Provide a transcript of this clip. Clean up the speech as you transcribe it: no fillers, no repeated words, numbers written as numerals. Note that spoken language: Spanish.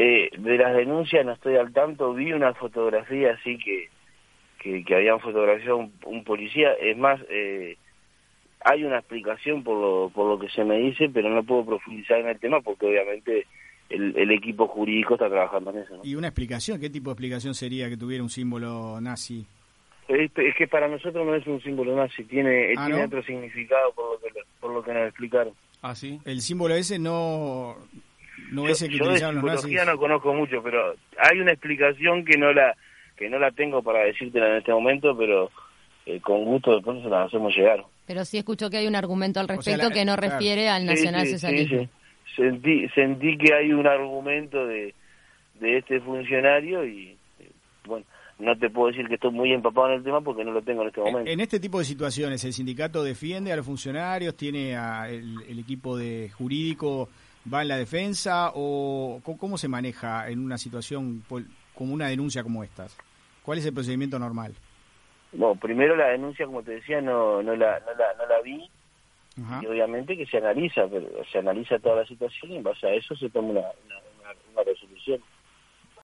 De las denuncias no estoy al tanto, vi una fotografía así que habían fotografiado un policía, es más, hay una explicación por lo que se me dice, pero no puedo profundizar en el tema porque obviamente el equipo jurídico está trabajando en eso, ¿no? ¿Y una explicación? ¿Qué tipo de explicación sería que tuviera un símbolo nazi? Es que para nosotros no es un símbolo nazi, tiene ¿no? otro significado por lo que nos explicaron. ¿Ah, sí? El símbolo ese no ese que Yo de utilizaban los nazis. simbología no conozco mucho, pero hay una explicación que no la tengo para decírtela en este momento, pero con gusto después se la hacemos llegar. Pero sí escuchó que hay un argumento al respecto que no refiere al nacionalsocialismo. Sí. Sentí que hay un argumento de este funcionario y bueno, no te puedo decir que estoy muy empapado en el tema porque no lo tengo en este momento. En este tipo de situaciones, ¿el sindicato defiende a los funcionarios? ¿Tiene el equipo de jurídico va en la defensa? ¿O cómo se maneja en una situación como una denuncia como estas? ¿Cuál es el procedimiento normal? Bueno, primero la denuncia, como te decía, no la vi. Ajá. Y obviamente que se analiza toda la situación y en base a eso se toma una resolución.